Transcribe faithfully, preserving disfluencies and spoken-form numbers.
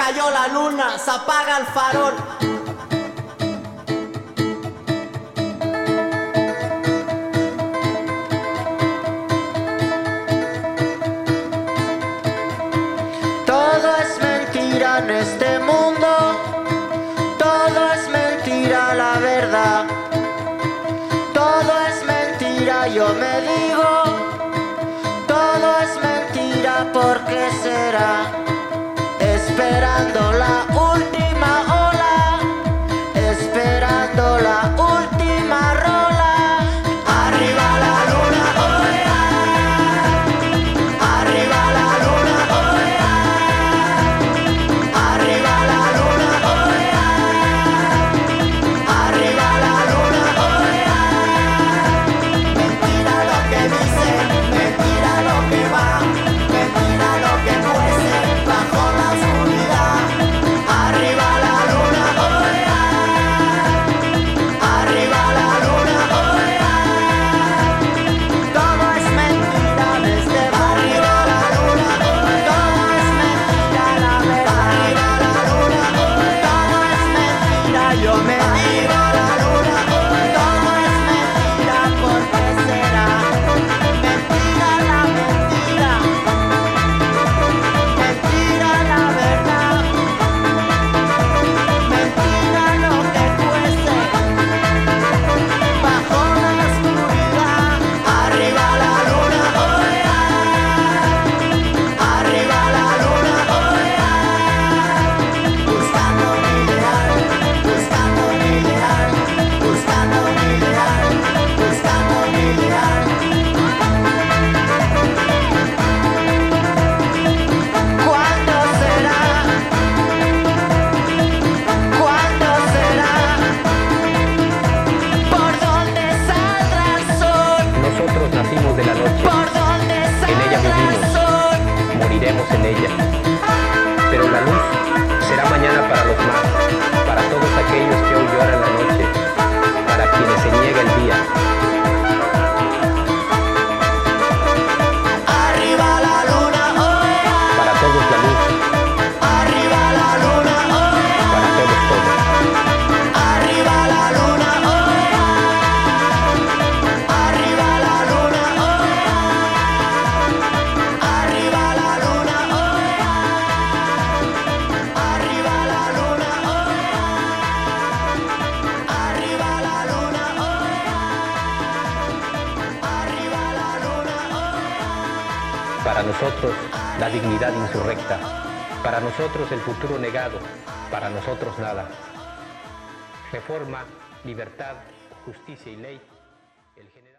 cayó la luna, se apaga el farol. Todo es mentira en este mundo, todo es mentira la verdad. Todo es mentira, yo me digo, todo es mentira, ¿por qué será? Esperando la última ola, esperando la última rola. Arriba la luna, oh yeah. Arriba la luna, oh yeah. Arriba la luna, oh yeah. Arriba la luna, oh yeah. Mentira lo que dicen, mentira lo que va, mentira lo que cuece bajo la oscuridad. Arriba la luna, oh yeah. Arriba la luna, oh yeah. Todo es mentira desde arriba la luna, oh yeah. Todo es mentira la verdad. Arriba la luna, oh yeah. Todo es mentira, yo me digo la luna, oh yeah. Todo es mentira, ¿por qué será? Mentira la mentira, mentira la verdad, mentira lo que cuece bajo la oscuridad. Arriba la luna, oh yeah. Arriba la luna, oh yeah. Buscando mi ideal, buscando mi ideal, buscando mi ideal, buscando mi ideal. ¿Cuándo será? ¿Cuándo será? ¿Por dónde saldrá el sol? Nosotros nacimos de la noche, ¿Por dónde en ella saldrá el vivimos, sol? moriremos en ella. Pero la luz será mañana para los más, para todos aquellos que hoy lloran la noche, para quienes se niega el día. Arriba la luna, oh yeah. Para todos la luz, Arriba la luna, oh yeah. para todos todo. Arriba la luna, oh yeah. Arriba la luna, oh yeah. Arriba la luna, oh yeah. Arriba la luna, oh yeah. Arriba la luna, oh yeah. Arriba la luna, oh yeah. Para nosotros la dignidad insurrecta, para nosotros el futuro negado, para nosotros nada. Reforma, libertad, justicia y ley. El general